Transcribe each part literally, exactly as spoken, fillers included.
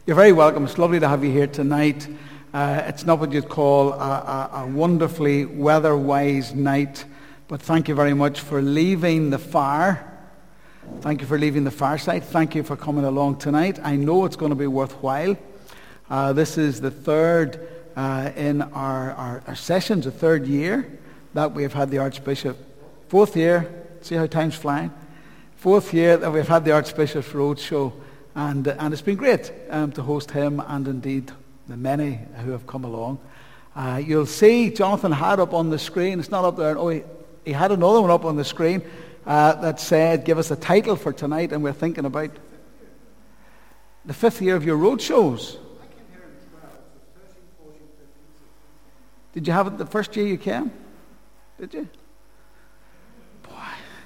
You're very welcome. It's lovely to have you here tonight. Uh, it's not what you'd call a, a, a wonderfully weather-wise night, but thank you very much for leaving the fire. Thank you for leaving the fireside. Thank you for coming along tonight. I know it's going to be worthwhile. Uh, this is the third uh, in our, our, our sessions, the third year that we have had the Archbishop. Fourth year. See how time's flying? Fourth year that we've had the Archbishop's Roadshow. And, and it's been great um, to host him and indeed the many who have come along. Uh, you'll see Jonathan had up on the screen, it's not up there, oh, he, he had another one up on the screen uh, that said, give us a title for tonight, and we're thinking about the fifth year of your road shows. I came here in twelve, so thirteen, fourteen, fifteen, sixteen. Did you have it the first year you came? Did you? Boy,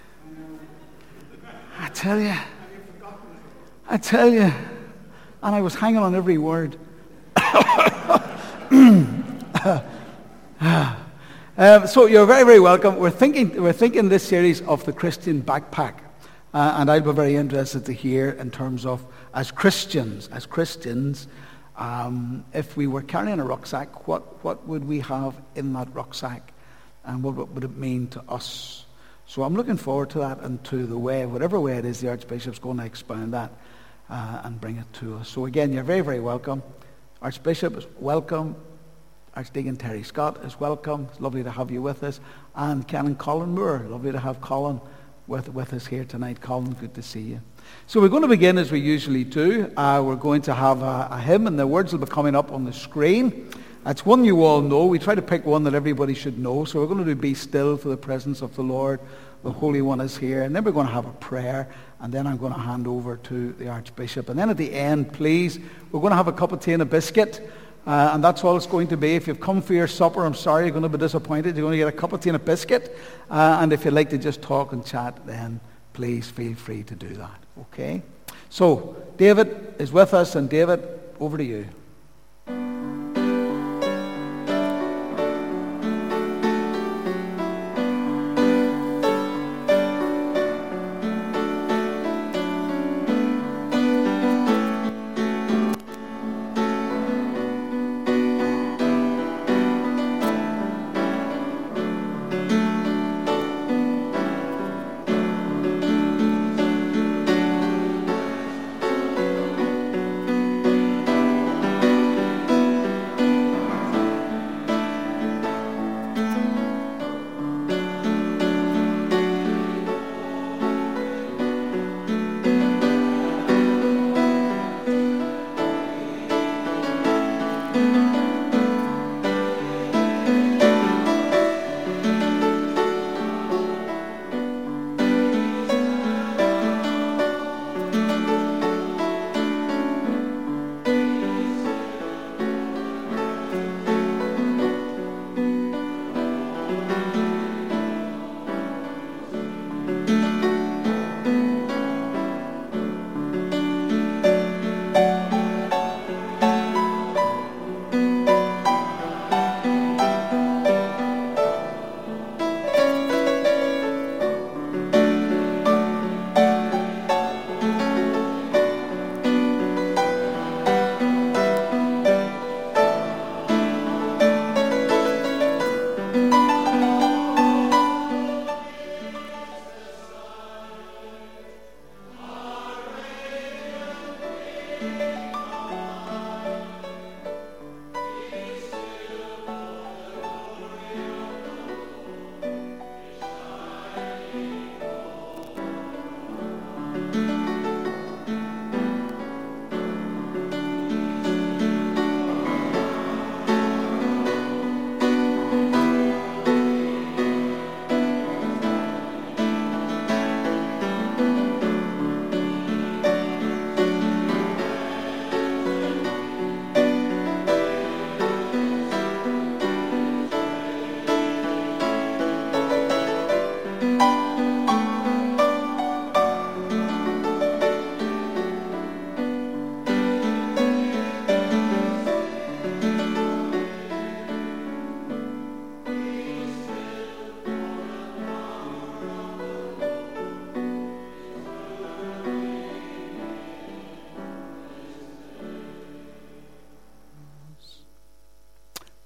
I tell you. I tell you, and I was hanging on every word. uh, so you're very, very welcome. We're thinking, we're thinking this series of the Christian backpack, uh, and I'd be very interested to hear in terms of as Christians, as Christians, um, if we were carrying a rucksack, what what would we have in that rucksack, and what, what would it mean to us? So I'm looking forward to that and to the way, whatever way it is, the Archbishop's going to expound that. Uh, and bring it to us. So again, you're very, very welcome. Archbishop is welcome. Archdeacon Terry Scott is welcome. It's lovely to have you with us. And Canon Colin Moore, lovely to have Colin with, with us here tonight. Colin, good to see you. So we're going to begin as we usually do. Uh, we're going to have a, a hymn, and the words will be coming up on the screen. It's one you all know. We try to pick one that everybody should know. So we're going to do Be Still for the Presence of the Lord. The Holy One is here. And then we're going to have a prayer. And then I'm going to hand over to the Archbishop. And then at the end, please, we're going to have a cup of tea and a biscuit. Uh, and that's all it's going to be. If you've come for your supper, I'm sorry, you're going to be disappointed. You're going to get a cup of tea and a biscuit. Uh, and if you'd like to just talk and chat, then please feel free to do that. Okay? So, David is with us. And David, over to you.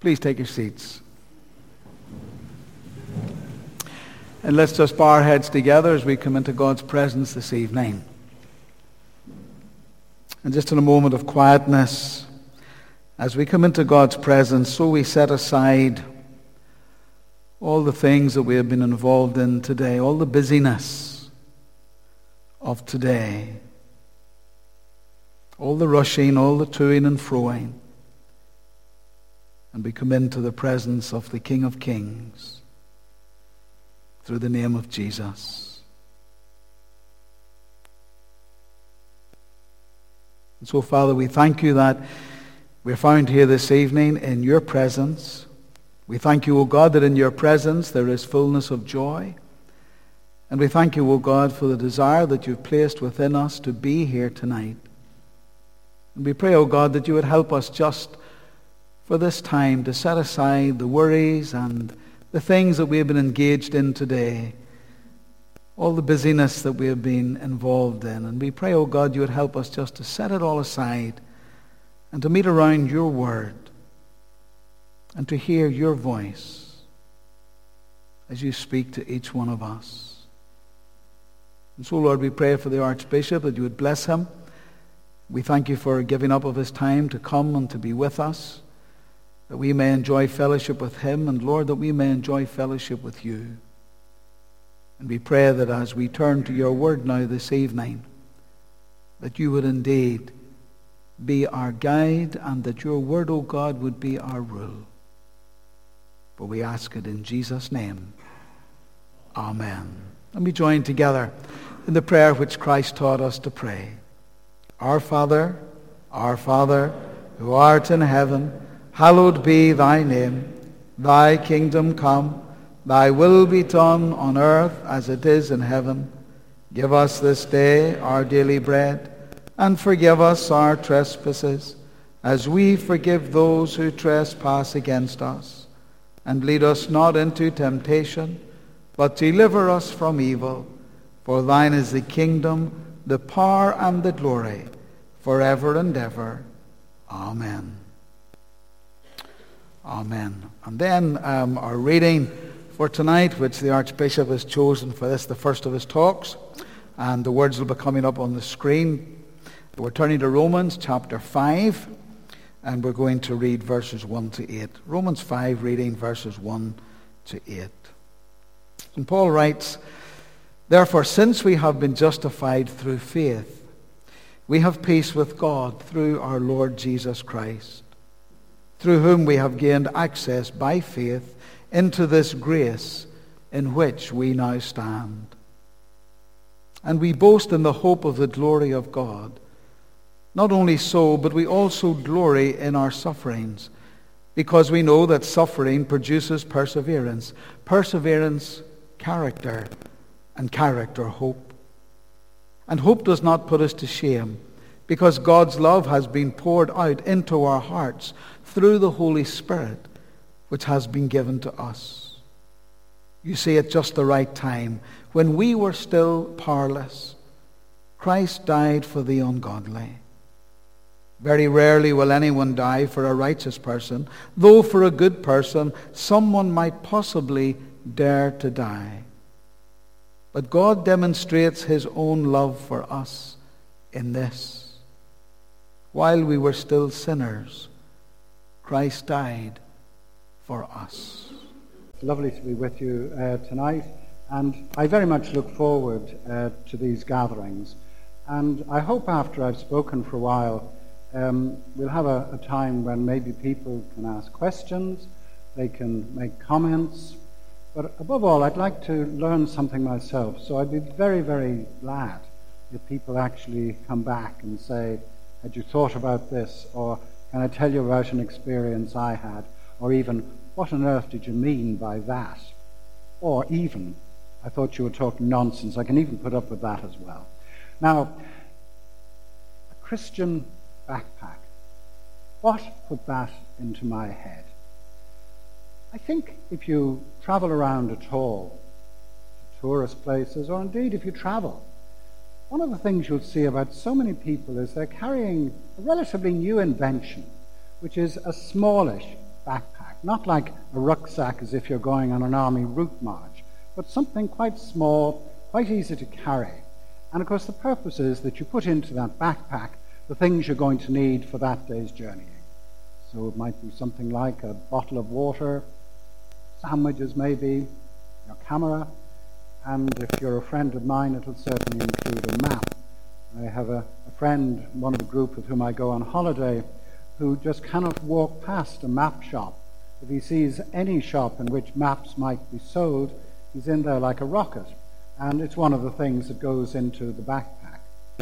Please take your seats. And let's just bow our heads together as we come into God's presence this evening. And just in a moment of quietness, as we come into God's presence, so we set aside all the things that we have been involved in today, all the busyness of today, all the rushing, all the toing and froing, and we come into the presence of the King of Kings through the name of Jesus. And so, Father, we thank you that we're found here this evening in your presence. We thank you, O God, that in your presence there is fullness of joy. And we thank you, O God, for the desire that you've placed within us to be here tonight. And we pray, O God, that you would help us just for this time to set aside the worries and the things that we have been engaged in today, all the busyness that we have been involved in. And we pray, oh God, you would help us just to set it all aside and to meet around your word and to hear your voice as you speak to each one of us. And so, Lord, we pray for the Archbishop that you would bless him. We thank you for giving up of his time to come and to be with us, that we may enjoy fellowship with him, and Lord, that we may enjoy fellowship with you. And we pray that as we turn to your word now this evening, that you would indeed be our guide, and that your word, O God, would be our rule. For we ask it in Jesus' name. Amen. And we join together in the prayer which Christ taught us to pray. Our Father, our Father, who art in heaven, hallowed be thy name. Thy kingdom come, thy will be done on earth as it is in heaven. Give us this day our daily bread, and forgive us our trespasses, as we forgive those who trespass against us. And lead us not into temptation, but deliver us from evil. For thine is the kingdom, the power, and the glory, forever and ever. Amen. Amen. And then um, our reading for tonight, which the Archbishop has chosen for this, the first of his talks, and the words will be coming up on the screen. We're turning to Romans chapter five, and we're going to read verses one to eight. Romans five, reading verses one to eight. And Paul writes, "Therefore, since we have been justified through faith, we have peace with God through our Lord Jesus Christ, through whom we have gained access by faith into this grace in which we now stand. And we boast in the hope of the glory of God. Not only so, but we also glory in our sufferings, because we know that suffering produces perseverance, perseverance, character, and character, hope. And hope does not put us to shame, because God's love has been poured out into our hearts through the Holy Spirit, which has been given to us. You see, at just the right time, when we were still powerless, Christ died for the ungodly. Very rarely will anyone die for a righteous person, though for a good person, someone might possibly dare to die. But God demonstrates his own love for us in this: while we were still sinners, Christ died for us." It's lovely to be with you uh, tonight, and I very much look forward uh, to these gatherings. And I hope after I've spoken for a while, um, we'll have a, a time when maybe people can ask questions, they can make comments. But above all, I'd like to learn something myself. So I'd be very, very glad if people actually come back and say, "Had you thought about this?" Or, "Can I tell you about an experience I had?" Or even, "What on earth did you mean by that?" Or even, "I thought you were talking nonsense." I can even put up with that as well. Now, a Christian backpack. What put that into my head? I think if you travel around at all, to tourist places, or indeed if you travel, one of the things you'll see about so many people is they're carrying a relatively new invention, which is a smallish, backpack, not like a rucksack as if you're going on an army route march, but something quite small, quite easy to carry. And of course the purpose is that you put into that backpack the things you're going to need for that day's journeying. So it might be something like a bottle of water, sandwiches maybe, your camera, and if you're a friend of mine, it'll certainly include a map. I have a, a friend, one of the group with whom I go on holiday, who just cannot walk past a map shop. If he sees any shop in which maps might be sold, he's in there like a rocket. And it's one of the things that goes into the backpack.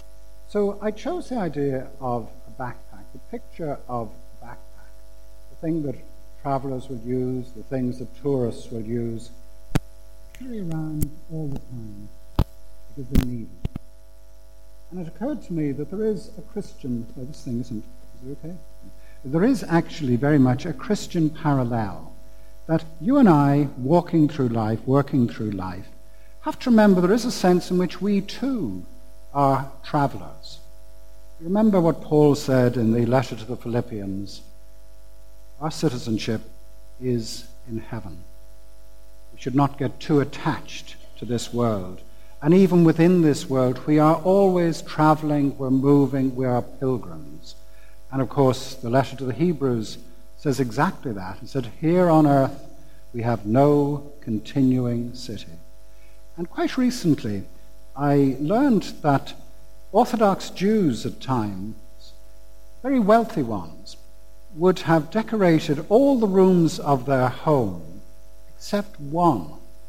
So I chose the idea of a backpack, the picture of a backpack, the thing that travelers will use, the things that tourists will use, carry around all the time because they need it. And it occurred to me that there is a Christian, oh, this thing isn't, is it okay? There is actually very much a Christian parallel, that you and I, walking through life, working through life, have to remember there is a sense in which we too are travelers. Remember what Paul said in the letter to the Philippians, our citizenship is in heaven. We should not get too attached to this world. And even within this world, we are always traveling, we're moving, we are pilgrims. And of course, the letter to the Hebrews says exactly that. It said, here on earth, we have no continuing city. And quite recently, I learned that Orthodox Jews at times, very wealthy ones, would have decorated all the rooms of their home except one.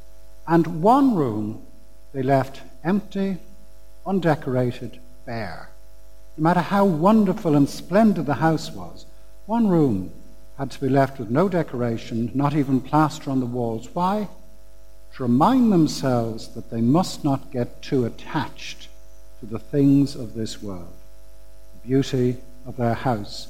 And one room they left empty, undecorated, bare. No matter how wonderful and splendid the house was, one room had to be left with no decoration, not even plaster on the walls. Why? To remind themselves that they must not get too attached to the things of this world, the beauty of their house.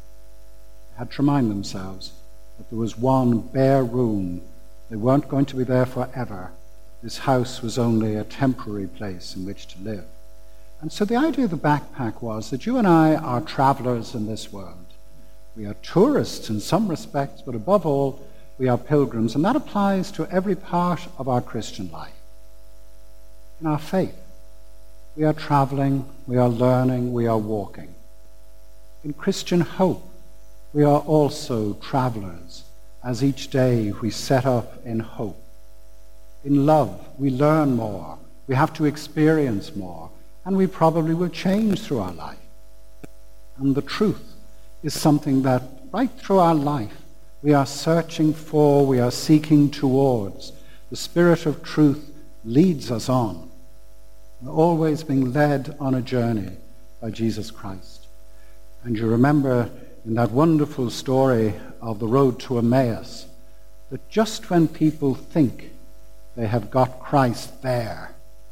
They had to remind themselves that there was one bare room. They weren't going to be there forever. This house was only a temporary place in which to live. And so the idea of the backpack was that you and I are travelers in this world. We are tourists in some respects, but above all, we are pilgrims. And that applies to every part of our Christian life. In our faith, we are traveling, we are learning, we are walking. In Christian hope, we are also travelers, as each day we set up in hope. In love, we learn more, we have to experience more, and we probably will change through our life. And the truth is something that right through our life we are searching for, we are seeking towards. The Spirit of truth leads us on. We're always being led on a journey by Jesus Christ. And you remember in that wonderful story of the road to Emmaus, that just when people think they have got Christ there,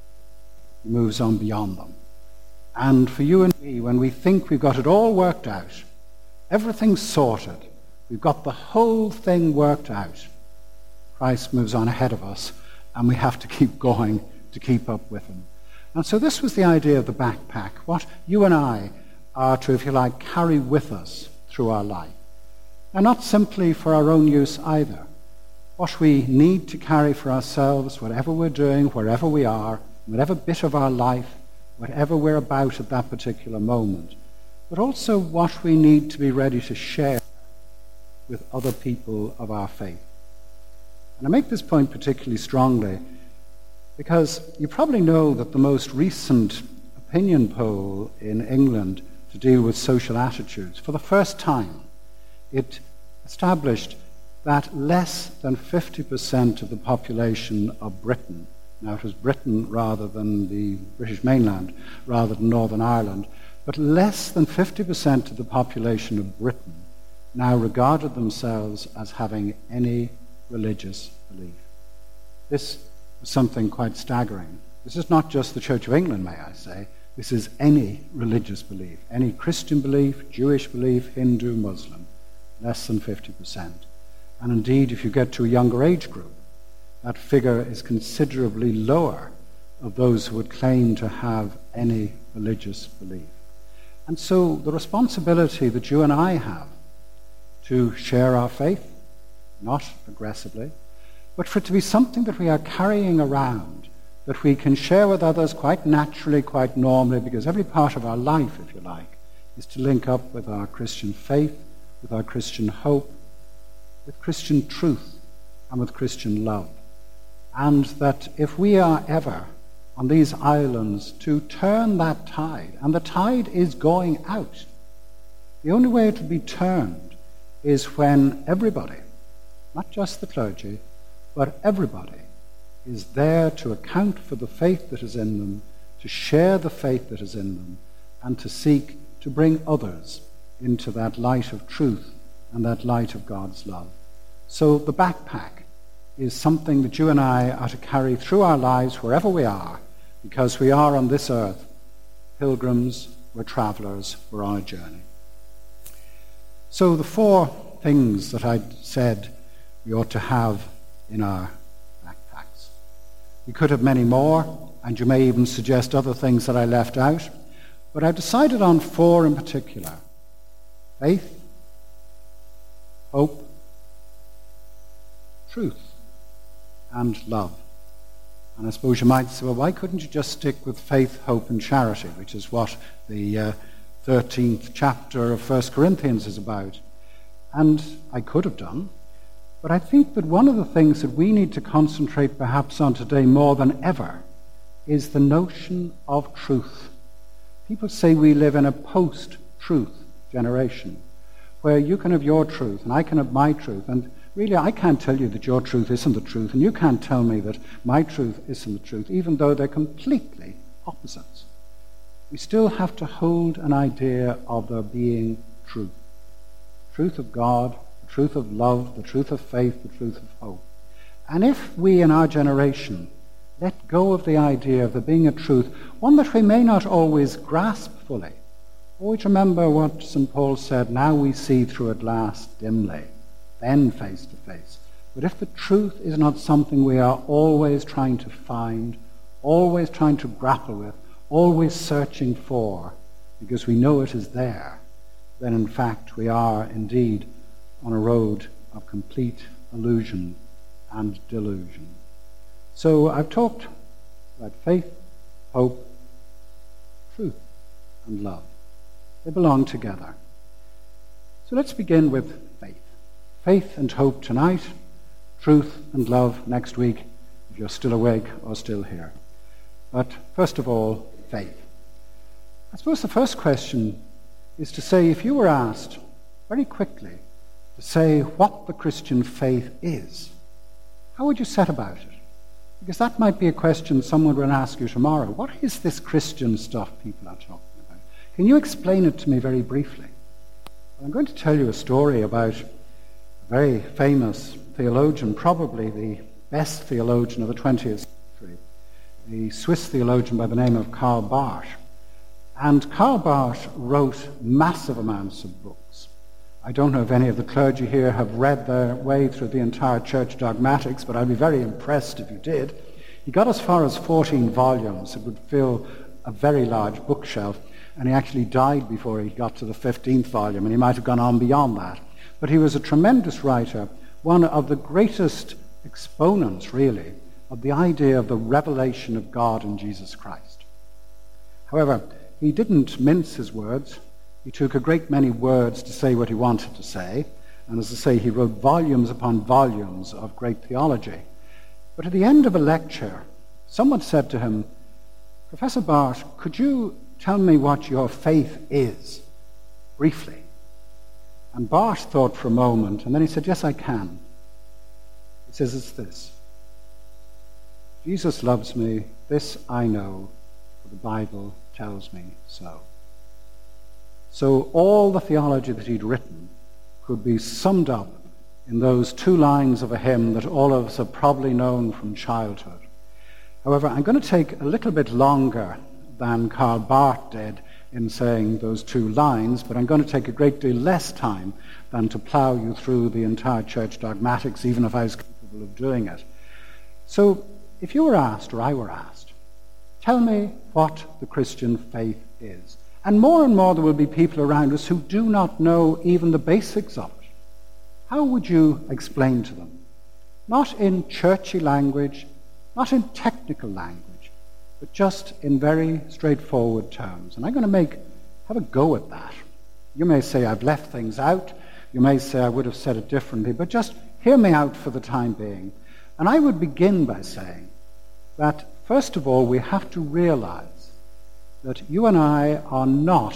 he moves on beyond them. And for you and me, when we think we've got it all worked out, everything's sorted, we've got the whole thing worked out, Christ moves on ahead of us, and we have to keep going to keep up with him. And so this was the idea of the backpack, what you and I are to, if you like, carry with us through our life. And not simply for our own use either. What we need to carry for ourselves, whatever we're doing, wherever we are, whatever bit of our life, whatever we're about at that particular moment, but also what we need to be ready to share with other people of our faith. And I make this point particularly strongly because you probably know that the most recent opinion poll in England to deal with social attitudes, for the first time, it established that less than fifty percent of the population of Britain, now it was Britain rather than the British mainland, rather than Northern Ireland, but less than fifty percent of the population of Britain now regarded themselves as having any religious belief. This was something quite staggering. This is not just the Church of England, may I say. This is any religious belief, any Christian belief, Jewish belief, Hindu, Muslim, less than fifty percent. And indeed, if you get to a younger age group, that figure is considerably lower of those who would claim to have any religious belief. And so the responsibility that you and I have to share our faith, not aggressively, but for it to be something that we are carrying around, that we can share with others quite naturally, quite normally, because every part of our life, if you like, is to link up with our Christian faith, with our Christian hope, with Christian truth, and with Christian love. And that if we are ever on these islands to turn that tide, and the tide is going out, the only way it will be turned is when everybody, not just the clergy, but everybody is there to account for the faith that is in them, to share the faith that is in them, and to seek to bring others into that light of truth and that light of God's love. So the backpack is something that you and I are to carry through our lives wherever we are, because we are on this earth pilgrims, we're travelers, we're on a journey. So the four things that I said we ought to have in our backpacks. We could have many more, and you may even suggest other things that I left out, but I've decided on four in particular: faith, hope, truth, and love. And I suppose you might say, well, why couldn't you just stick with faith, hope, and charity, which is what the uh, thirteenth chapter of First Corinthians is about? And I could have done, but I think that one of the things that we need to concentrate perhaps on today more than ever is the notion of truth. People say we live in a post-truth generation, where you can have your truth and I can have my truth, and really I can't tell you that your truth isn't the truth, and you can't tell me that my truth isn't the truth, even though they're completely opposites. We still have to hold an idea of there being truth. Truth of God, the truth of love, the truth of faith, the truth of hope. And if we in our generation let go of the idea of there being a truth, one that we may not always grasp fully, always remember what Saint Paul said, now we see through a glass dimly, then face to face. But if the truth is not something we are always trying to find, always trying to grapple with, always searching for, because we know it is there, then in fact we are indeed on a road of complete illusion and delusion. So I've talked about faith, hope, truth, and love. They belong together. So let's begin with faith. Faith and hope tonight, truth and love next week, if you're still awake or still here. But first of all, faith. I suppose the first question is to say, if you were asked very quickly to say what the Christian faith is, how would you set about it? Because that might be a question someone will ask you tomorrow. What is this Christian stuff people are talking about? Can you explain it to me very briefly? Well, I'm going to tell you a story about a very famous theologian, probably the best theologian of the twentieth century, a Swiss theologian by the name of Karl Barth. And Karl Barth wrote massive amounts of books. I don't know if any of the clergy here have read their way through the entire church dogmatics, but I'd be very impressed if you did. He got as far as fourteen volumes. It would fill a very large bookshelf, and he actually died before he got to the fifteenth volume, and he might have gone on beyond that. But he was a tremendous writer, one of the greatest exponents, really, of the idea of the revelation of God in Jesus Christ. However, he didn't mince his words. He took a great many words to say what he wanted to say. And as I say, he wrote volumes upon volumes of great theology. But at the end of a lecture, someone said to him, Professor Barth, could you tell me what your faith is, briefly? And Barth thought for a moment, and then he said, yes, I can. He says, it's this. Jesus loves me, this I know, for the Bible tells me so. So all the theology that he'd written could be summed up in those two lines of a hymn that all of us have probably known from childhood. However, I'm going to take a little bit longer than Karl Barth did in saying those two lines, but I'm going to take a great deal less time than to plow you through the entire church dogmatics, even if I was capable of doing it. So if you were asked, or I were asked, tell me what the Christian faith is. And more and more there will be people around us who do not know even the basics of it. how would you explain to them? Not in churchy language, not in technical language, but just in very straightforward terms. And I'm going to make have a go at that. You may say I've left things out. You may say I would have said it differently, but just hear me out for the time being. And I would begin by saying that, first of all, we have to realize that you and I are not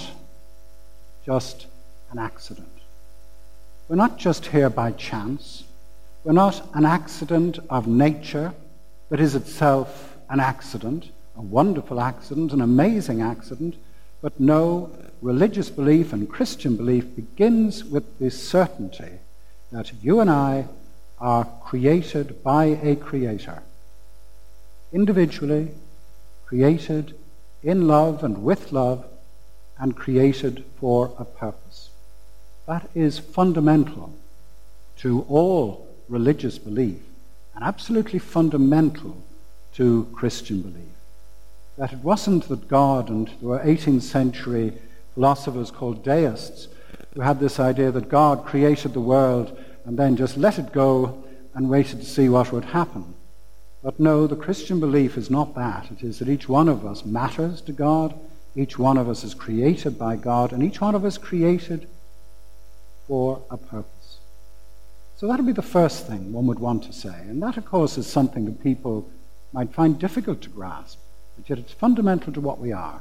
just an accident. We're not just here by chance. We're not an accident of nature that is itself an accident, a wonderful accident, an amazing accident. But no, religious belief and Christian belief begins with the certainty that you and I are created by a creator. Individually, created in love and with love, and created for a purpose. That is fundamental to all religious belief and absolutely fundamental to Christian belief. That it wasn't that God, and there were eighteenth century philosophers called deists who had this idea that God created the world and then just let it go and waited to see what would happen. But no, the Christian belief is not that. It is that each one of us matters to God, each one of us is created by God, and each one of us created for a purpose. So that would be the first thing one would want to say. And that, of course, is something that people might find difficult to grasp, but yet it's fundamental to what we are.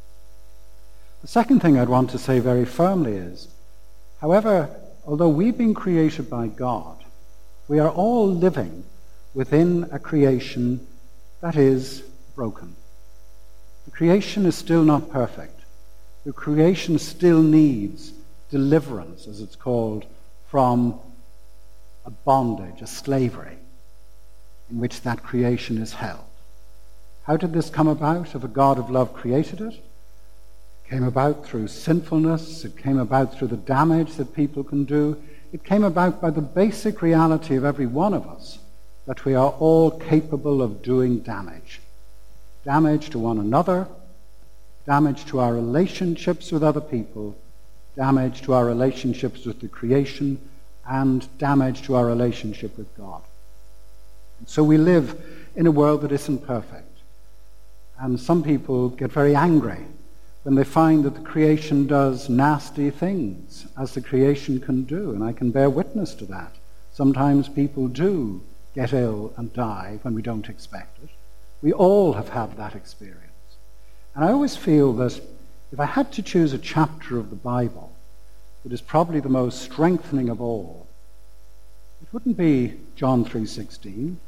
The second thing I'd want to say very firmly is, however, although we've been created by God, we are all living within a creation that is broken. The creation is still not perfect. The creation still needs deliverance, as it's called, from a bondage, a slavery, in which that creation is held. How did this come about? If a God of love created it? It came about through sinfulness. It came about through the damage that people can do. It came about by the basic reality of every one of us, that we are all capable of doing damage. Damage to one another, damage to our relationships with other people, damage to our relationships with the creation, and damage to our relationship with God. And so we live in a world that isn't perfect. And some people get very angry when they find that the creation does nasty things, as the creation can do, and I can bear witness to that. Sometimes people do get ill and die when we don't expect it. We all have had that experience. And I always feel that if I had to choose a chapter of the Bible that is probably the most strengthening of all, it wouldn't be John three sixteen.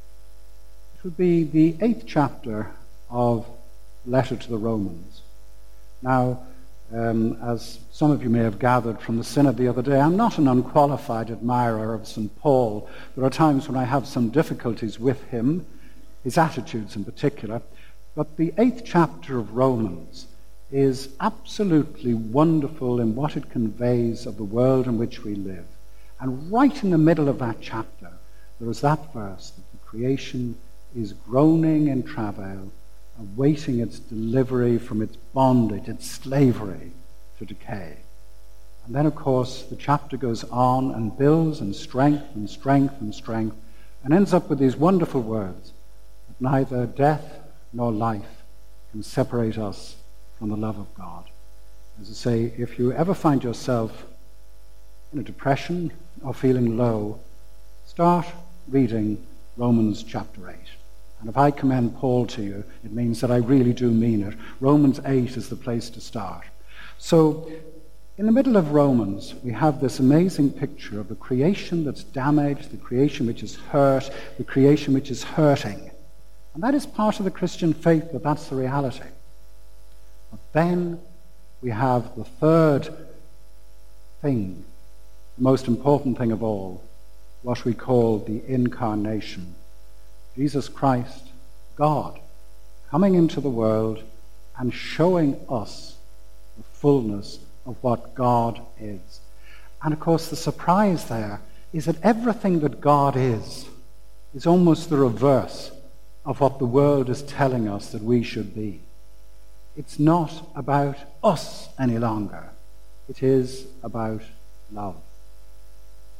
It would be the eighth chapter of the letter to the Romans. Now, um, as some of you may have gathered from the synod the other day, I'm not an unqualified admirer of Saint Paul. There are times when I have some difficulties with him, his attitudes in particular. But the eighth chapter of Romans is absolutely wonderful in what it conveys of the world in which we live. And right in the middle of that chapter, there is that verse that the creation is groaning in travail, awaiting its delivery from its bondage, its slavery to decay. And then, of course, the chapter goes on and builds in strength and strength and strength and ends up with these wonderful words that neither death nor life can separate us from the love of God. As I say, if you ever find yourself in a depression or feeling low, start reading Romans chapter eight. And if I commend Paul to you, it means that I really do mean it. Romans eight is the place to start. So, in the middle of Romans, we have this amazing picture of the creation that's damaged, the creation which is hurt, the creation which is hurting. And that is part of the Christian faith, that that's the reality. But then we have the third thing, the most important thing of all, what we call the incarnation. Jesus Christ, God, coming into the world and showing us the fullness of what God is. And of course, the surprise there is that everything that God is is almost the reverse of what the world is telling us that we should be. It's not about us any longer. It is about love.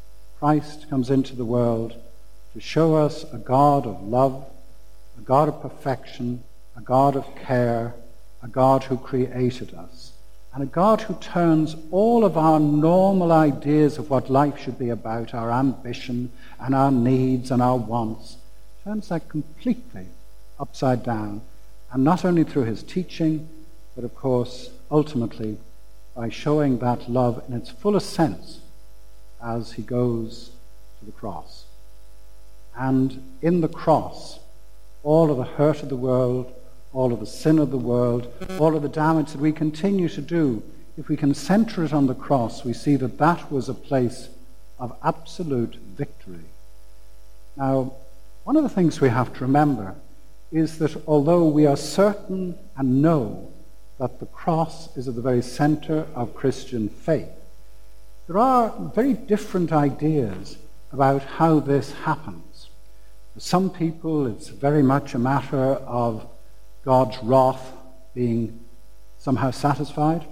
Christ comes into the world to show us a God of love, a God of perfection, a God of care, a God who created us, and a God who turns all of our normal ideas of what life should be about, our ambition and our needs and our wants, turns that completely upside down, and not only through his teaching, but of course, ultimately, by showing that love in its fullest sense as he goes to the cross. And in the cross, all of the hurt of the world, all of the sin of the world, all of the damage that we continue to do, if we can center it on the cross, we see that that was a place of absolute victory. Now, one of the things we have to remember is that although we are certain and know that the cross is at the very center of Christian faith, there are very different ideas about how this happens. For some people, it's very much a matter of God's wrath being somehow satisfied.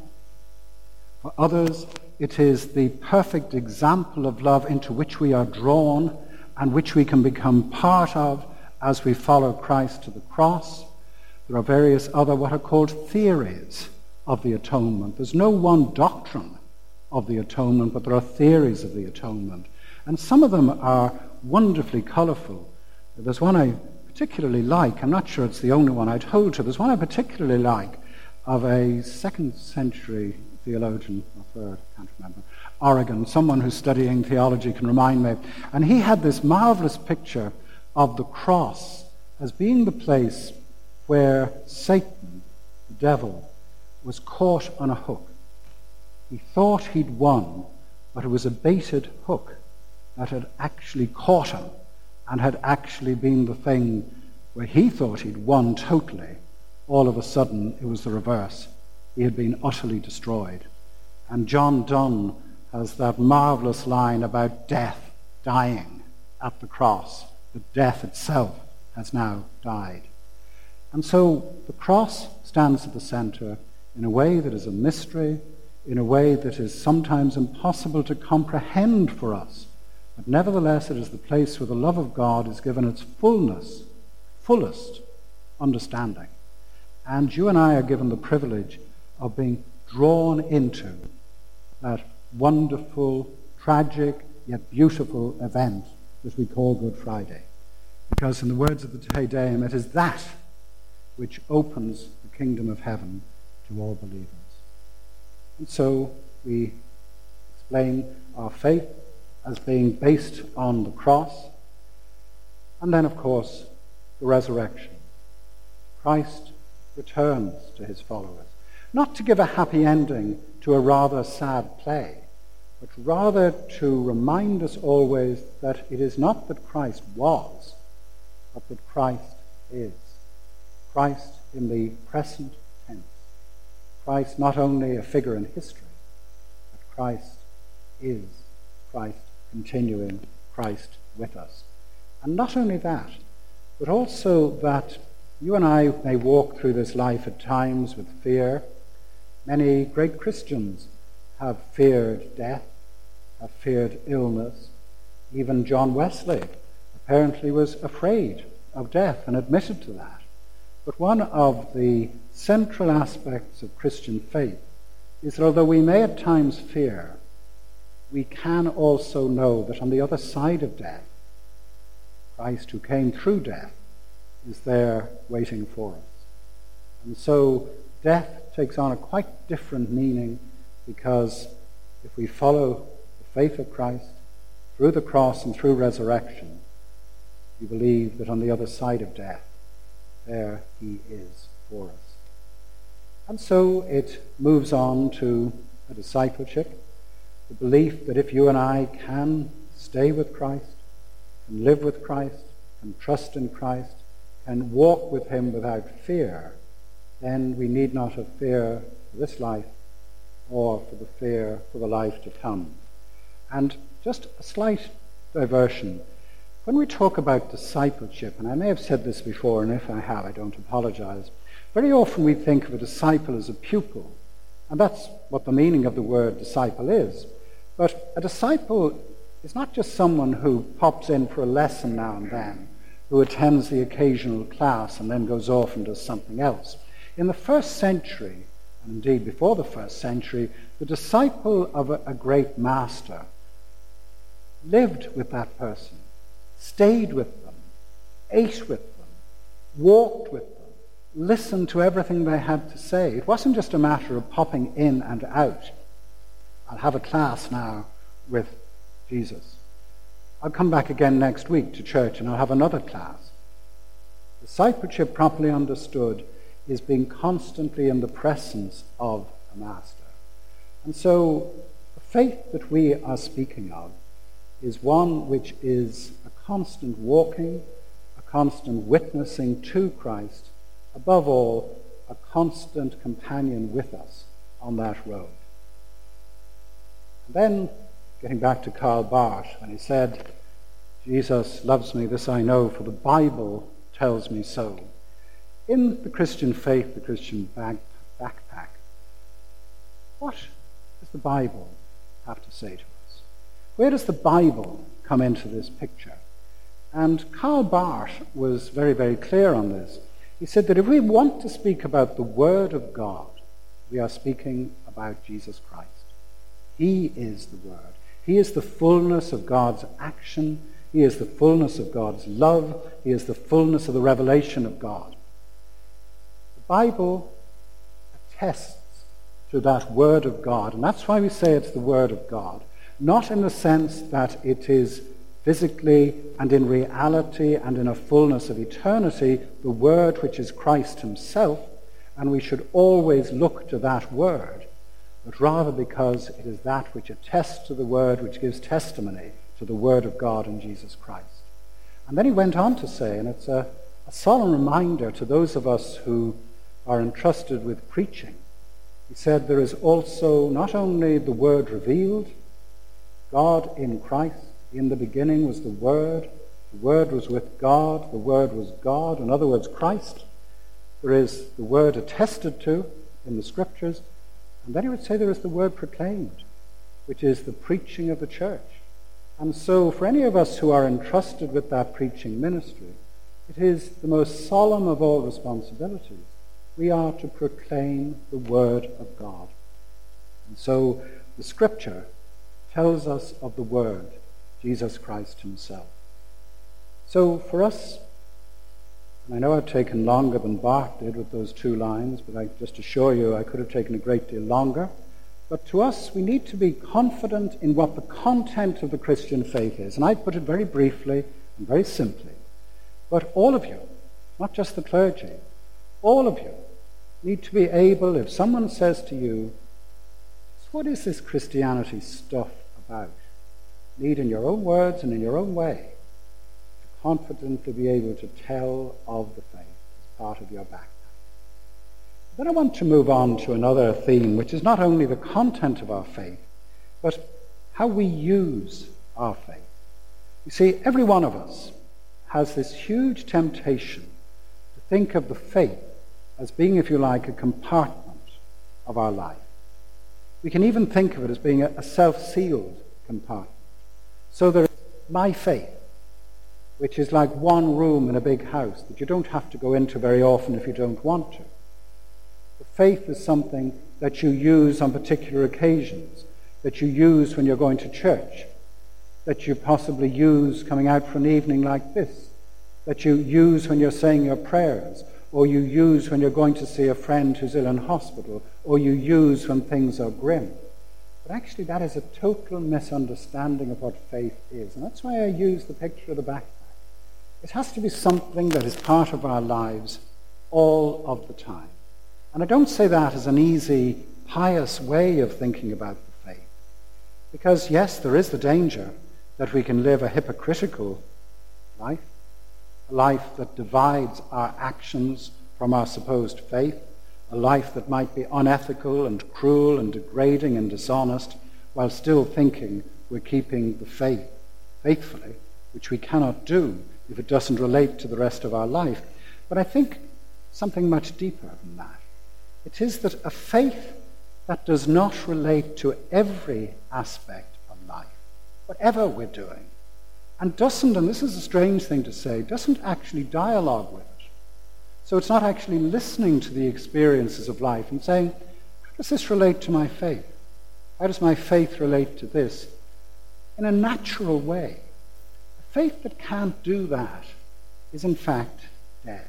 For others, it is the perfect example of love into which we are drawn and which we can become part of as we follow Christ to the cross. There are various other what are called theories of the atonement. There's no one doctrine of the atonement, but there are theories of the atonement. And some of them are wonderfully colorful. There's one I particularly like. I'm not sure it's the only one I'd hold to. There's one I particularly like of a second century theologian, or third, I can't remember, Origen, someone who's studying theology can remind me. And he had this marvelous picture of the cross as being the place where Satan, the devil, was caught on a hook. He thought he'd won, but it was a baited hook that had actually caught him and had actually been the thing where he thought he'd won totally. All of a sudden, it was the reverse. He had been utterly destroyed. And John Donne has that marvelous line about death dying at the cross. That death itself has now died. And so the cross stands at the center in a way that is a mystery, in a way that is sometimes impossible to comprehend for us. But nevertheless, it is the place where the love of God is given its fullness, fullest understanding. And you and I are given the privilege of being drawn into that wonderful, tragic, yet beautiful event that we call Good Friday. Because in the words of the Te Deum, it is that which opens the kingdom of heaven to all believers. And so we explain our faith as being based on the cross, and then, of course, the resurrection. Christ returns to his followers, not to give a happy ending to a rather sad play, but rather to remind us always that it is not that Christ was, but that Christ is. Christ in the present tense. Christ not only a figure in history, but Christ is Christ continuing, Christ with us. And not only that, but also that you and I may walk through this life at times with fear. Many great Christians have feared death, have feared illness. Even John Wesley apparently was afraid of death and admitted to that. But one of the central aspects of Christian faith is that although we may at times fear, we can also know that on the other side of death, Christ who came through death is there waiting for us. And so death takes on a quite different meaning, because if we follow the faith of Christ through the cross and through resurrection, we believe that on the other side of death, there he is for us. And so it moves on to a discipleship, the belief that if you and I can stay with Christ, can live with Christ, can trust in Christ, can walk with him without fear, then we need not have fear for this life or for the fear for the life to come. And just a slight diversion. When we talk about discipleship, and I may have said this before, and if I have, I don't apologize, very often we think of a disciple as a pupil, and that's what the meaning of the word disciple is. But a disciple is not just someone who pops in for a lesson now and then, who attends the occasional class and then goes off and does something else. In the first century, and indeed before the first century, the disciple of a, a great master lived with that person, stayed with them, ate with them, walked with them, listened to everything they had to say. It wasn't just a matter of popping in and out. I'll have a class now with Jesus. I'll come back again next week to church and I'll have another class. Discipleship, properly understood, is being constantly in the presence of a master. And so the faith that we are speaking of is one which is a constant walking, a constant witnessing to Christ, above all, a constant companion with us on that road. And then, getting back to Karl Barth, when he said, Jesus loves me, this I know, for the Bible tells me so. In the Christian faith, the Christian bag, backpack, what does the Bible have to say to us? Where does the Bible come into this picture? And Karl Barth was very, very clear on this. He said that if we want to speak about the Word of God, we are speaking about Jesus Christ. He is the Word. He is the fullness of God's action. He is the fullness of God's love. He is the fullness of the revelation of God. The Bible attests to that Word of God, and that's why we say it's the Word of God, not in the sense that it is physically and in reality and in a fullness of eternity the Word which is Christ himself, and we should always look to that Word, but rather because it is that which attests to the Word, which gives testimony to the Word of God in Jesus Christ. And then he went on to say, and it's a, a solemn reminder to those of us who are entrusted with preaching, he said there is also not only the Word revealed, God in Christ, in the beginning was the Word, the Word was with God, the Word was God, in other words, Christ. There is the Word attested to in the Scriptures, and then he would say there is the Word proclaimed, which is the preaching of the church. And so for any of us who are entrusted with that preaching ministry, it is the most solemn of all responsibilities. We are to proclaim the Word of God. And so the Scripture tells us of the Word, Jesus Christ himself. So for us, and I know I've taken longer than Barth did with those two lines, but I just assure you I could have taken a great deal longer. But to us, we need to be confident in what the content of the Christian faith is. And I put it very briefly and very simply. But all of you, not just the clergy, all of you need to be able, if someone says to you, what is this Christianity stuff about? Need in your own words and in your own way to confidently be able to tell of the faith as part of your background. Then I want to move on to another theme, which is not only the content of our faith, but how we use our faith. You see, every one of us has this huge temptation to think of the faith as being, if you like, a compartment of our life. We can even think of it as being a self-sealed compartment. So there is my faith, which is like one room in a big house that you don't have to go into very often if you don't want to. The faith is something that you use on particular occasions, that you use when you're going to church, that you possibly use coming out for an evening like this, that you use when you're saying your prayers, or you use when you're going to see a friend who's ill in hospital, or you use when things are grim. But actually that is a total misunderstanding of what faith is. And that's why I use the picture of the backpack. It has to be something that is part of our lives all of the time. And I don't say that as an easy, pious way of thinking about the faith. Because yes, there is the danger that we can live a hypocritical life, a life that divides our actions from our supposed faith, a life that might be unethical and cruel and degrading and dishonest, while still thinking we're keeping the faith faithfully, which we cannot do if it doesn't relate to the rest of our life. But I think something much deeper than that. It is that a faith that does not relate to every aspect of life whatever we're doing, and doesn't, and this is a strange thing to say, doesn't actually dialogue with it. So it's not actually listening to the experiences of life and saying, how does this relate to my faith? How does my faith relate to this? In a natural way. A faith that can't do that is in fact dead.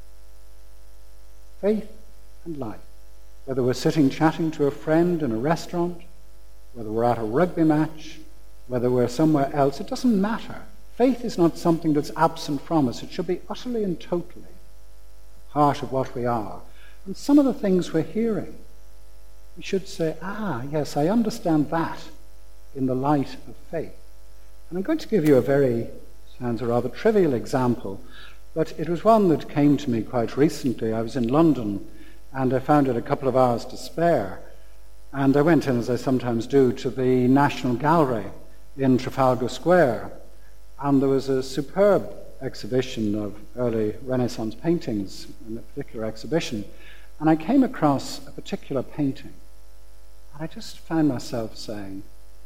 Faith and life. Whether we're sitting chatting to a friend in a restaurant, whether we're at a rugby match, whether we're somewhere else, it doesn't matter. Faith is not something that's absent from us. It should be utterly and totally part of what we are. And some of the things we're hearing, we should say, ah, yes, I understand that in the light of faith. And I'm going to give you a very, sounds a rather trivial example, but it was one that came to me quite recently. I was in London, and I found it a couple of hours to spare. And I went in, as I sometimes do, to the National Gallery in Trafalgar Square. And there was a superb exhibition of early Renaissance paintings in a particular exhibition. And I came across a particular painting. And I just found myself saying,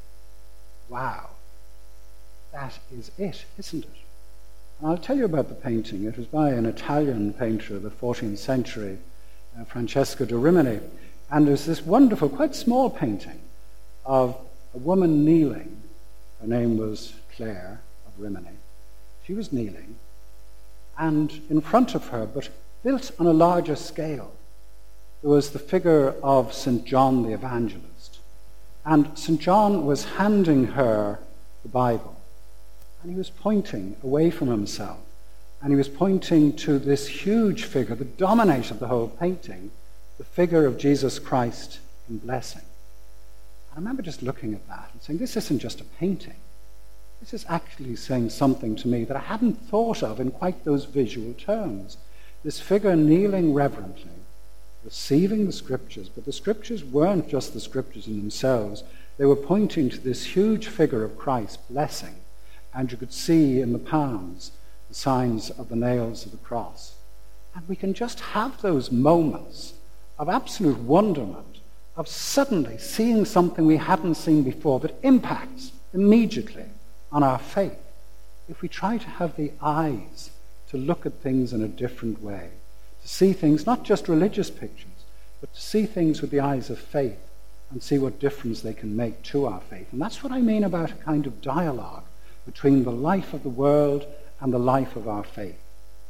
wow, that is it, isn't it? And I'll tell you about the painting. It was by an Italian painter of the fourteenth century, uh, Francesco da Rimini. And there's this wonderful, quite small painting of a woman kneeling. Her name was Claire of Rimini. She was kneeling. And in front of her, but built on a larger scale, there was the figure of Saint John the Evangelist. And Saint John was handing her the Bible. And he was pointing away from himself. And he was pointing to this huge figure that dominated the whole painting, the figure of Jesus Christ in blessing. I remember just looking at that and saying, this isn't just a painting. This is actually saying something to me that I hadn't thought of in quite those visual terms. This figure kneeling reverently, receiving the scriptures, but the scriptures weren't just the scriptures in themselves. They were pointing to this huge figure of Christ blessing, and you could see in the palms the signs of the nails of the cross. And we can just have those moments of absolute wonderment, of suddenly seeing something we hadn't seen before that impacts immediately on our faith if we try to have the eyes to look at things in a different way, to see things, not just religious pictures, but to see things with the eyes of faith and see what difference they can make to our faith. And that's what I mean about a kind of dialogue between the life of the world and the life of our faith.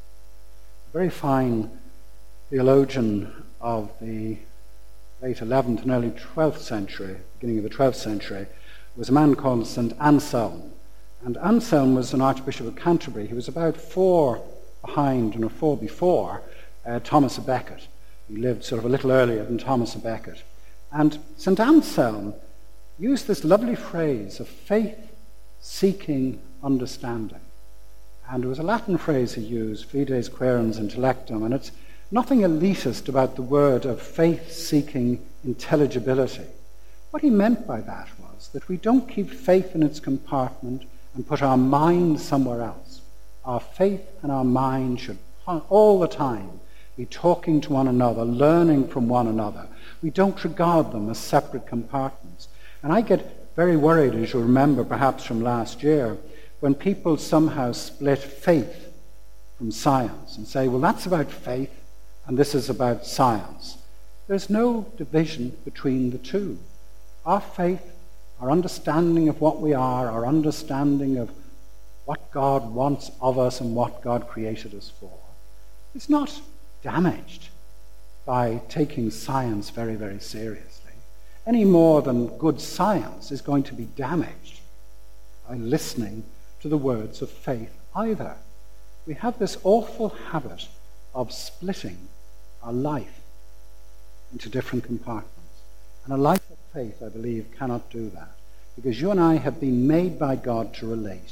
A very fine theologian of the late eleventh and early twelfth century, beginning of the twelfth century, was a man called Saint Anselm. And Anselm was an Archbishop of Canterbury. He was about four behind and a four before uh, Thomas à Becket. He lived sort of a little earlier than Thomas à Becket. And Saint Anselm used this lovely phrase of faith seeking understanding. And it was a Latin phrase he used, fides quaerens intellectum, and it's nothing elitist about the word of faith-seeking intelligibility. What he meant by that was that we don't keep faith in its compartment and put our mind somewhere else. Our faith and our mind should all the time be talking to one another, learning from one another. We don't regard them as separate compartments. And I get very worried, as you'll remember perhaps from last year, when people somehow split faith from science and say, well, that's about faith and this is about science. There's no division between the two. Our faith, our understanding of what we are, our understanding of what God wants of us and what God created us for, is not damaged by taking science very, very seriously, any more than good science is going to be damaged by listening to the words of faith either. We have this awful habit of splitting our life into different compartments. And a life of faith, I believe, cannot do that. Because you and I have been made by God to relate.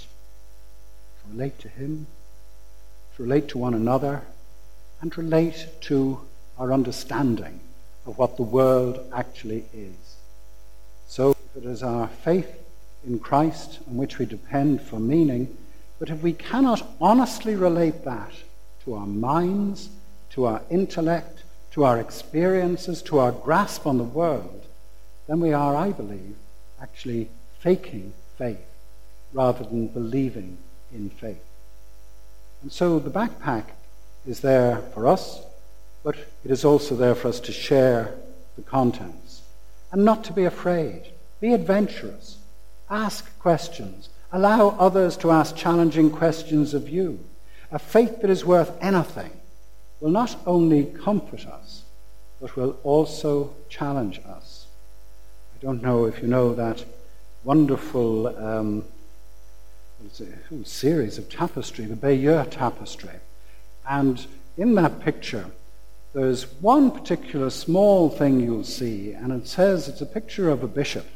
To relate to Him, to relate to one another, and to relate to our understanding of what the world actually is. So if it is our faith in Christ on which we depend for meaning, but if we cannot honestly relate that to our minds, to our intellect, to our experiences, to our grasp on the world, then we are, I believe, actually faking faith rather than believing in faith. And so the backpack is there for us, but it is also there for us to share the contents and not to be afraid. Be adventurous. Ask questions. Allow others to ask challenging questions of you. A faith that is worth anything will not only comfort us, but will also challenge us. I don't know if you know that wonderful um, it's a series of tapestry, the Bayeux tapestry. And in that picture, there's one particular small thing you'll see, and it says, it's a picture of a bishop.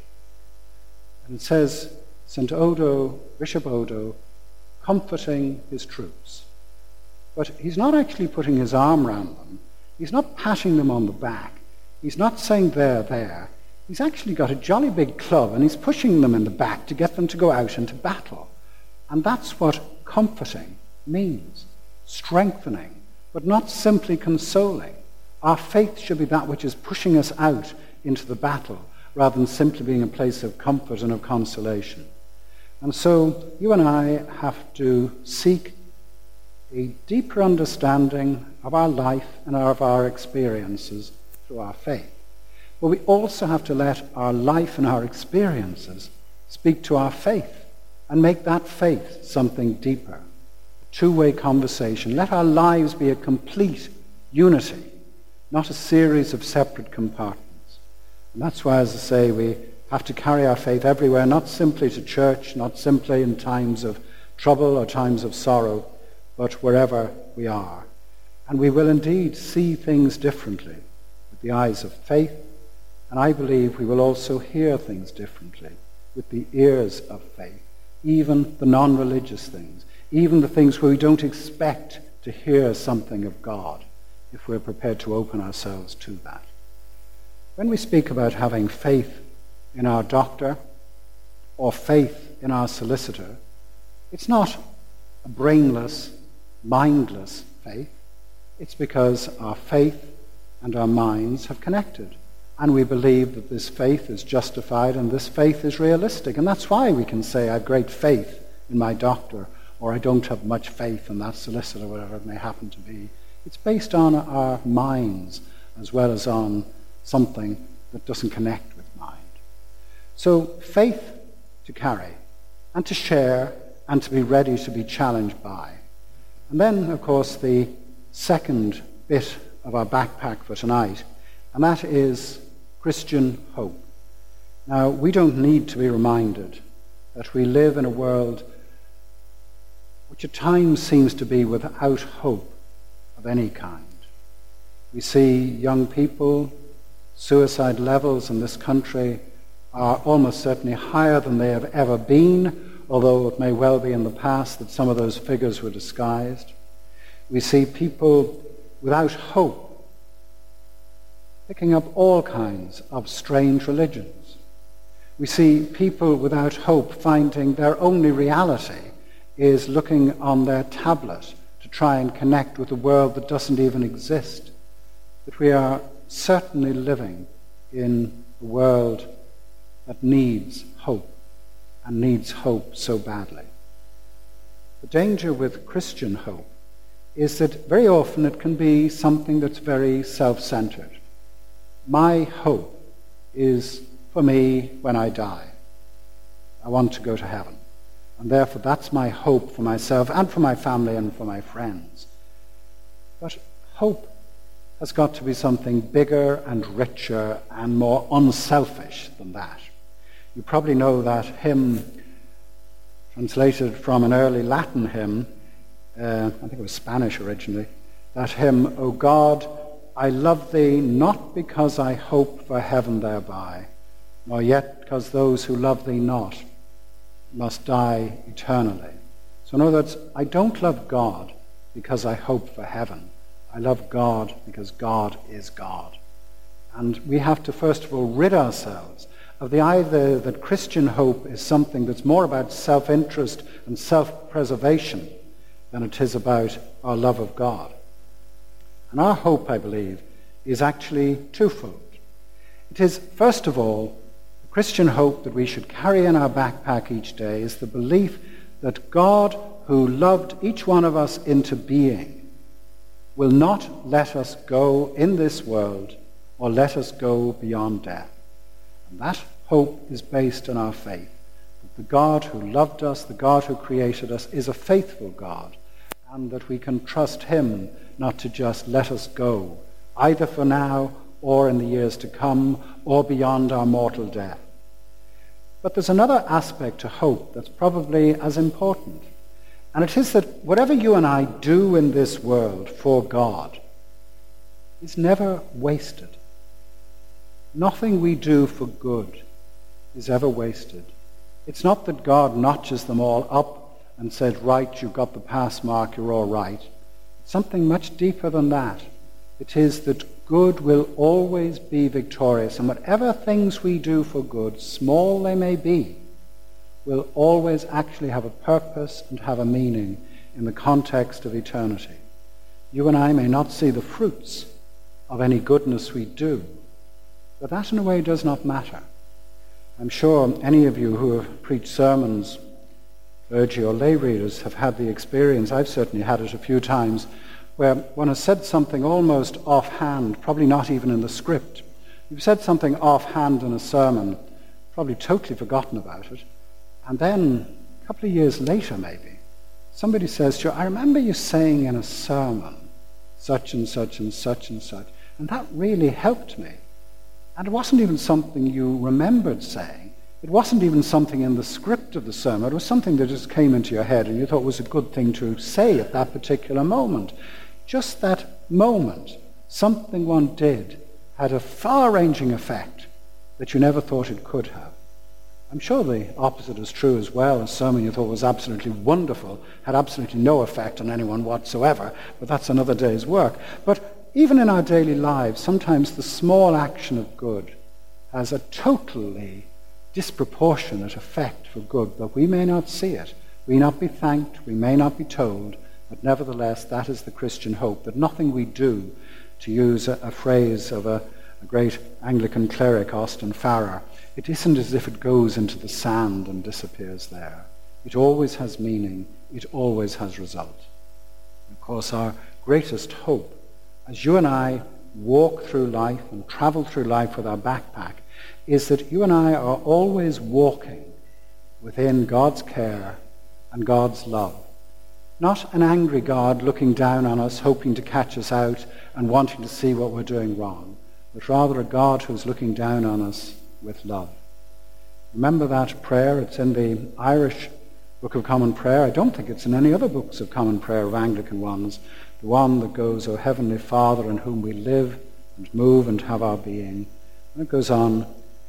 And it says, Saint Odo, Bishop Odo, comforting his troops. But he's not actually putting his arm around them. He's not patting them on the back. He's not saying, there, there. He's actually got a jolly big club, and he's pushing them in the back to get them to go out into battle. And that's what comforting means. Strengthening, but not simply consoling. Our faith should be that which is pushing us out into the battle, rather than simply being a place of comfort and of consolation. And so you and I have to seek a deeper understanding of our life and of our experiences through our faith. But we also have to let our life and our experiences speak to our faith and make that faith something deeper. Two-way conversation. Let our lives be a complete unity, not a series of separate compartments. And that's why, as I say, we have to carry our faith everywhere, not simply to church, not simply in times of trouble or times of sorrow, but wherever we are. And we will indeed see things differently with the eyes of faith, and I believe we will also hear things differently with the ears of faith, even the non-religious things, even the things where we don't expect to hear something of God, if we're prepared to open ourselves to that. When we speak about having faith in our doctor or faith in our solicitor, it's not a brainless, mindless faith. It's because our faith and our minds have connected. And we believe that this faith is justified and this faith is realistic. And that's why we can say, I have great faith in my doctor, or I don't have much faith in that solicitor, whatever it may happen to be. It's based on our minds as well as on something that doesn't connect with mind. So faith to carry and to share and to be ready to be challenged by. And then, of course, the second bit of our backpack for tonight, and that is Christian hope. Now, we don't need to be reminded that we live in a world which at times seems to be without hope of any kind. We see young people, suicide levels in this country are almost certainly higher than they have ever been, although it may well be in the past that some of those figures were disguised. We see people without hope picking up all kinds of strange religions. We see people without hope finding their only reality is looking on their tablet to try and connect with a world that doesn't even exist. That we are certainly living in a world that needs hope and needs hope so badly. The danger with Christian hope is that very often it can be something that's very self-centered. My hope is for me when I die. I want to go to heaven. And therefore that's my hope for myself and for my family and for my friends. But hope has got to be something bigger and richer and more unselfish than that. You probably know that hymn, translated from an early Latin hymn, uh, I think it was Spanish originally, that hymn, O God, I love thee not because I hope for heaven thereby, nor yet because those who love thee not must die eternally. So in other words, I don't love God because I hope for heaven. I love God because God is God. And we have to first of all rid ourselves of the idea that Christian hope is something that's more about self-interest and self-preservation than it is about our love of God. And our hope, I believe, is actually twofold. It is, first of all, a Christian hope that we should carry in our backpack each day is the belief that God, who loved each one of us into being, will not let us go in this world or let us go beyond death. And that hope is based on our faith that the God who loved us, the God who created us, is a faithful God, and that we can trust him not to just let us go, either for now or in the years to come, or beyond our mortal death. But there's another aspect to hope that's probably as important, and it is that whatever you and I do in this world for God is never wasted. Nothing we do for good is ever wasted. It's not that God notches them all up and says, right, you've got the pass mark, you're all right. It's something much deeper than that. It is that good will always be victorious, and whatever things we do for good, small they may be, will always actually have a purpose and have a meaning in the context of eternity. You and I may not see the fruits of any goodness we do, but that in a way does not matter. I'm sure any of you who have preached sermons, clergy or lay readers, have had the experience, I've certainly had it a few times, where one has said something almost offhand, probably not even in the script. You've said something offhand in a sermon, probably totally forgotten about it, and then a couple of years later maybe, somebody says to you, I remember you saying in a sermon such and such and such and such, and that really helped me. And it wasn't even something you remembered saying. It wasn't even something in the script of the sermon. It was something that just came into your head and you thought was a good thing to say at that particular moment. Just that moment, something one did had a far-ranging effect that you never thought it could have. I'm sure the opposite is true as well. A sermon you thought was absolutely wonderful had absolutely no effect on anyone whatsoever, but that's another day's work. But even in our daily lives, sometimes the small action of good has a totally disproportionate effect for good, but we may not see it. We may not be thanked, we may not be told, but nevertheless, that is the Christian hope, that nothing we do, to use a, a phrase of a, a great Anglican cleric, Austin Farrer, it isn't as if it goes into the sand and disappears there. It always has meaning, it always has result. And of course, our greatest hope, as you and I walk through life and travel through life with our backpack, is that you and I are always walking within God's care and God's love. Not an angry God looking down on us, hoping to catch us out and wanting to see what we're doing wrong, but rather a God who's looking down on us with love. Remember that prayer. It's in the Irish Book of Common Prayer. I don't think it's in any other books of Common Prayer of Anglican ones. The one that goes, O Heavenly Father, in whom we live and move and have our being. And it goes on,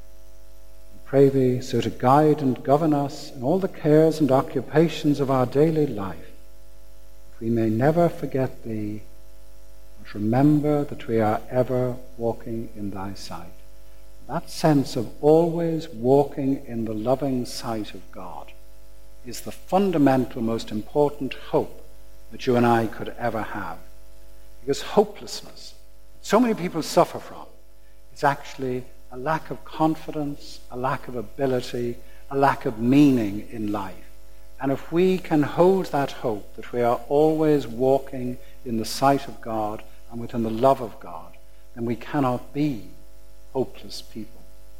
pray thee so to guide and govern us in all the cares and occupations of our daily life, that we may never forget thee, but remember that we are ever walking in thy sight. That sense of always walking in the loving sight of God is the fundamental, most important hope that you and I could ever have. Because hopelessness, so many people suffer from, is actually a lack of confidence, a lack of ability, a lack of meaning in life. And if we can hold that hope that we are always walking in the sight of God and within the love of God, then we cannot be hopeless people.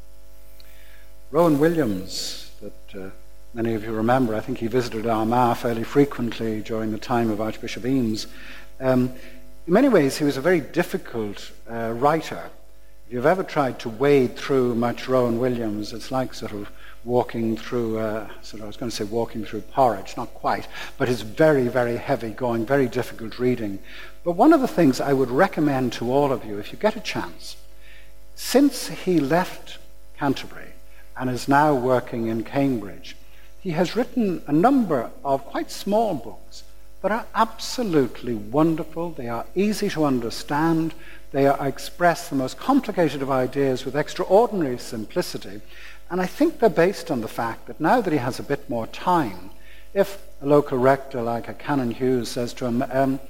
Rowan Williams, that uh, many of you remember, I think he visited Armagh fairly frequently during the time of Archbishop Eames. Um, in many ways, he was a very difficult uh, writer. If you've ever tried to wade through much Rowan Williams, it's like sort of walking through, uh, sort of, I was going to say walking through porridge, not quite, but it's very, very heavy going, very difficult reading. But one of the things I would recommend to all of you, if you get a chance, since he left Canterbury and is now working in Cambridge, he has written a number of quite small books that are absolutely wonderful. They are easy to understand. They are, express the most complicated of ideas with extraordinary simplicity. And I think they're based on the fact that now that he has a bit more time, if a local rector like a Canon Hughes says to him, um,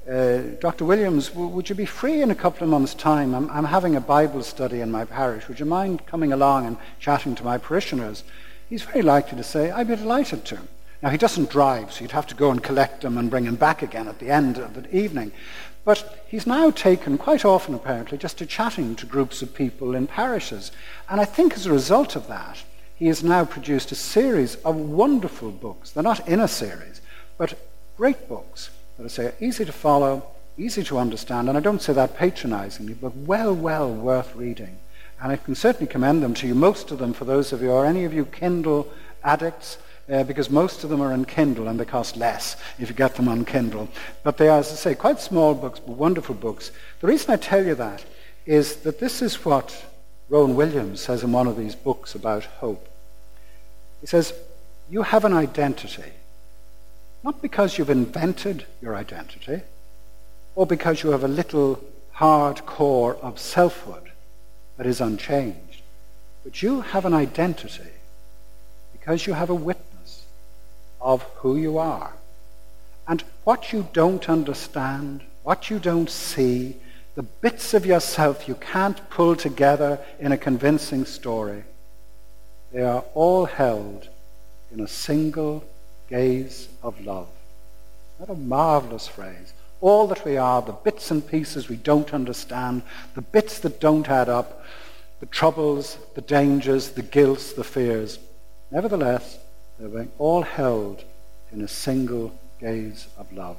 uh, Doctor Williams, w- would you be free in a couple of months' time? I'm, I'm having a Bible study in my parish. Would you mind coming along and chatting to my parishioners? He's very likely to say, I'd be delighted to. Now, he doesn't drive, so you'd have to go and collect him and bring him back again at the end of the evening. But he's now taken, quite often apparently, just to chatting to groups of people in parishes. And I think as a result of that, he has now produced a series of wonderful books. They're not in a series, but great books that I say are easy to follow, easy to understand, and I don't say that patronizingly, but well, well worth reading. And I can certainly commend them to you, most of them, for those of you, or any of you Kindle addicts, Uh, because most of them are in Kindle and they cost less if you get them on Kindle. But they are, as I say, quite small books, but wonderful books. The reason I tell you that is that this is what Rowan Williams says in one of these books about hope. He says, you have an identity, not because you've invented your identity, or because you have a little hard core of selfhood that is unchanged, but you have an identity because you have a witness of who you are. And what you don't understand, what you don't see, the bits of yourself you can't pull together in a convincing story, they are all held in a single gaze of love. What a marvelous phrase. All that we are, the bits and pieces we don't understand, the bits that don't add up, the troubles, the dangers, the guilts, the fears, nevertheless, they were all held in a single gaze of love.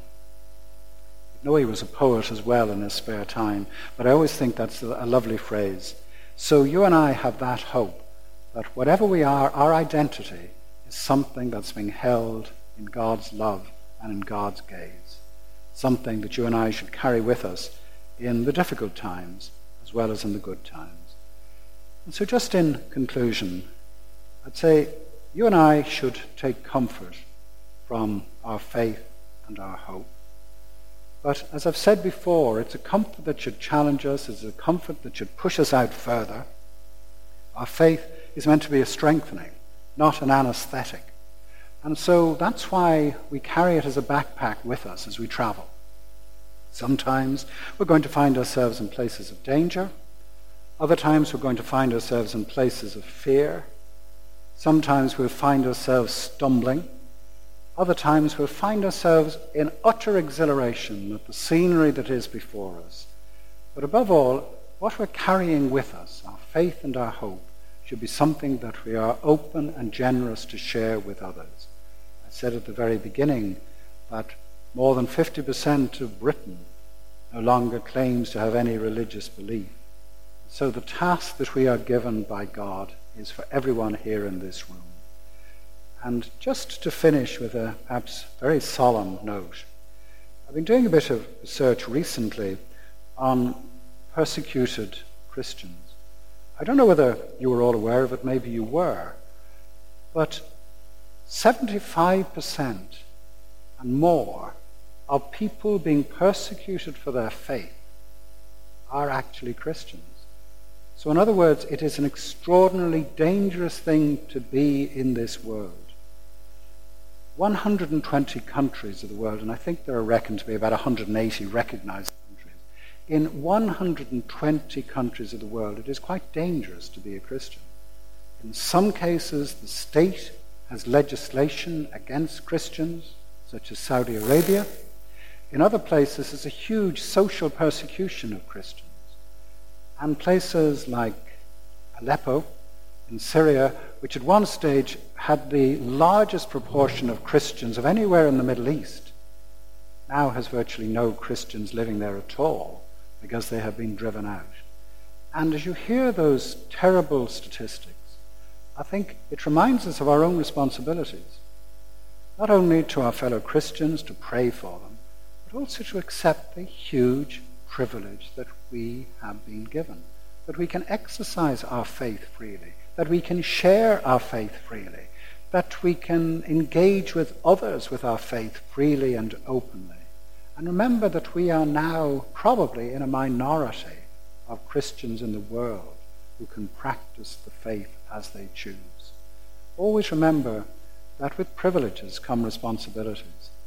I know he was a poet as well in his spare time, but I always think that's a lovely phrase. So you and I have that hope that whatever we are, our identity is something that's being held in God's love and in God's gaze. Something that you and I should carry with us in the difficult times as well as in the good times. And so just in conclusion, I'd say you and I should take comfort from our faith and our hope. But as I've said before, it's a comfort that should challenge us. It's a comfort that should push us out further. Our faith is meant to be a strengthening, not an anesthetic. And so that's why we carry it as a backpack with us as we travel. Sometimes we're going to find ourselves in places of danger. Other times we're going to find ourselves in places of fear. Sometimes we'll find ourselves stumbling. Other times we'll find ourselves in utter exhilaration at the scenery that is before us. But above all, what we're carrying with us, our faith and our hope, should be something that we are open and generous to share with others. I said at the very beginning that more than fifty percent of Britain no longer claims to have any religious belief. So the task that we are given by God is for everyone here in this room. And just to finish with a perhaps very solemn note, I've been doing a bit of research recently on persecuted Christians. I don't know whether you were all aware of it, maybe you were, but seventy-five percent and more of people being persecuted for their faith are actually Christians. So in other words, it is an extraordinarily dangerous thing to be in this world. one hundred twenty countries of the world, and I think there are reckoned to be about one hundred eighty recognized countries. In one hundred twenty countries of the world, it is quite dangerous to be a Christian. In some cases, the state has legislation against Christians, such as Saudi Arabia. In other places, there's a huge social persecution of Christians. And places like Aleppo in Syria, which at one stage had the largest proportion of Christians of anywhere in the Middle East, now has virtually no Christians living there at all because they have been driven out. And as you hear those terrible statistics, I think it reminds us of our own responsibilities, not only to our fellow Christians to pray for them, but also to accept the huge privilege that we have been given, that we can exercise our faith freely, that we can share our faith freely, that we can engage with others with our faith freely and openly. And remember that we are now probably in a minority of Christians in the world who can practice the faith as they choose. Always remember that with privileges come responsibilities.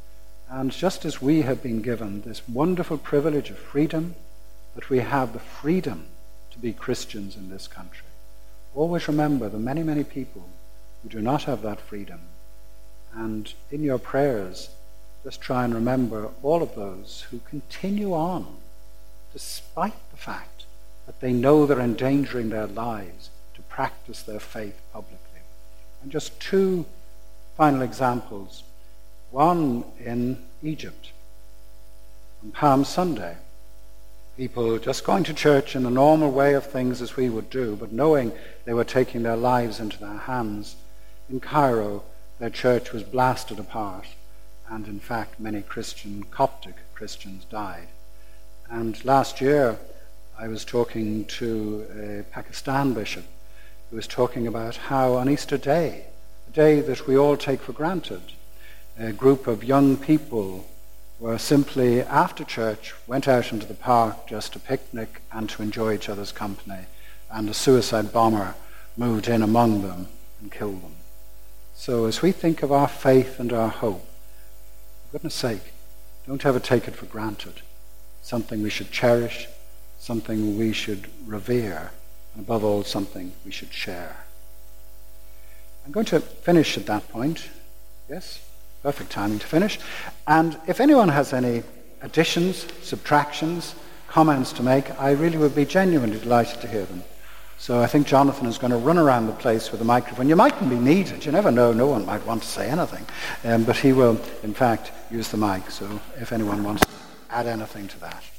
And just as we have been given this wonderful privilege of freedom, that we have the freedom to be Christians in this country, always remember the many, many people who do not have that freedom. And in your prayers, just try and remember all of those who continue on, despite the fact that they know they're endangering their lives, to practice their faith publicly. And just two final examples. One in Egypt, on Palm Sunday. People just going to church in the normal way of things as we would do, but knowing they were taking their lives into their hands. In Cairo, their church was blasted apart, and in fact many Christian, Coptic Christians died. And last year I was talking to a Pakistan bishop who was talking about how on Easter Day, a day that we all take for granted, a group of young people were simply, after church, went out into the park just to picnic and to enjoy each other's company, and a suicide bomber moved in among them and killed them. So as we think of our faith and our hope, for goodness sake, don't ever take it for granted. Something we should cherish, something we should revere, and above all, something we should share. I'm going to finish at that point. Yes? Perfect timing to finish. And if anyone has any additions, subtractions, comments to make, I really would be genuinely delighted to hear them. So I think Jonathan is going to run around the place with a microphone. You mightn't be needed. You never know. No one might want to say anything. Um, but he will, in fact, use the mic. So if anyone wants to add anything to that.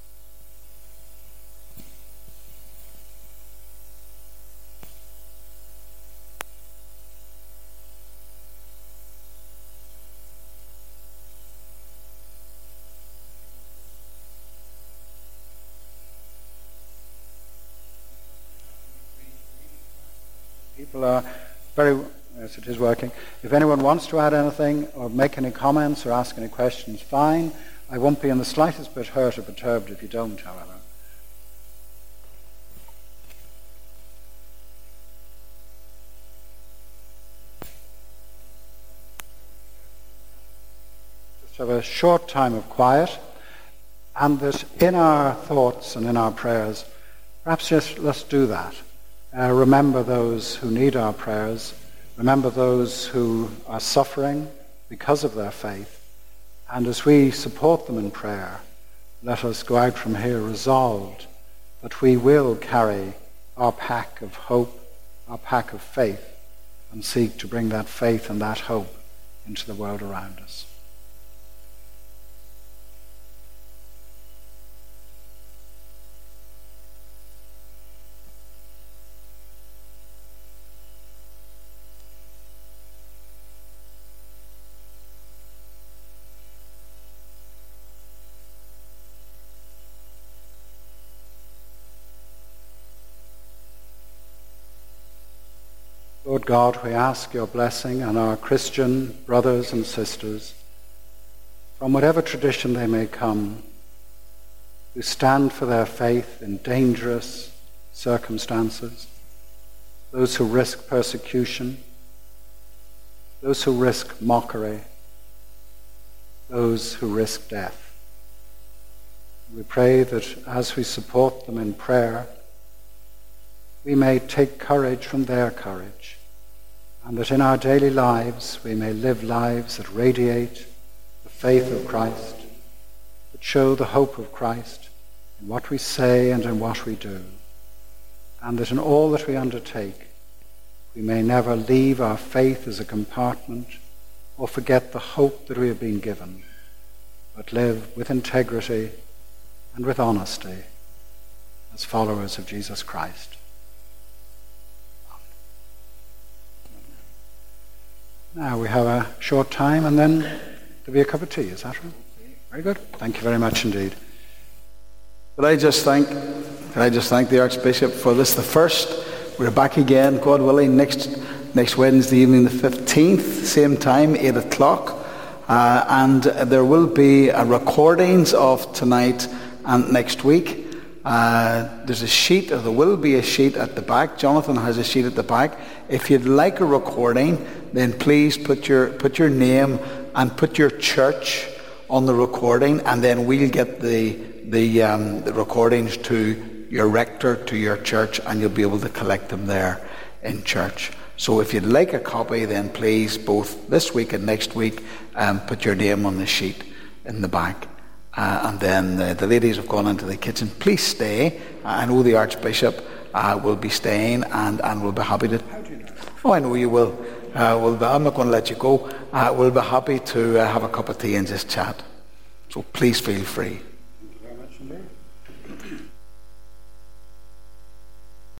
People are very, yes, it is working. If anyone wants to add anything or make any comments or ask any questions, fine. I won't be in the slightest bit hurt or perturbed if you don't, however. Just have a short time of quiet, and that in our thoughts and in our prayers, perhaps just let's do that. Uh, remember those who need our prayers. Remember those who are suffering because of their faith. And as we support them in prayer, let us go out from here resolved that we will carry our pack of hope, our pack of faith, and seek to bring that faith and that hope into the world around us. Lord God, we ask your blessing on our Christian brothers and sisters, from whatever tradition they may come, who stand for their faith in dangerous circumstances, those who risk persecution, those who risk mockery, those who risk death. We pray that as we support them in prayer, we may take courage from their courage, and that in our daily lives we may live lives that radiate the faith of Christ, that show the hope of Christ in what we say and in what we do, and that in all that we undertake we may never leave our faith as a compartment or forget the hope that we have been given, but live with integrity and with honesty as followers of Jesus Christ. Now we have a short time and then there'll be a cup of tea, is that right? Very good. Thank you very much indeed. Could I just thank, could I just thank the Archbishop for this, the first. We're back again, God willing, next next Wednesday evening, the fifteenth, same time, eight o'clock. Uh, and there will be a recordings of tonight and next week. Uh, there's a sheet, or there will be a sheet at the back. Jonathan has a sheet at the back. If you'd like a recording, then please put your put your name and put your church on the recording, and then we'll get the the, um, the recordings to your rector, to your church, and you'll be able to collect them there in church. So if you'd like a copy, then please, both this week and next week, um, put your name on the sheet in the back. Uh, and then uh, the ladies have gone into the kitchen. Please stay. I know the Archbishop uh, will be staying, and, and we'll be happy to... How do you know? Oh, I know you will. Uh, we'll be, I'm not going to let you go. Uh, we'll be happy to uh, have a cup of tea and just chat. So please feel free. Thank you very much indeed.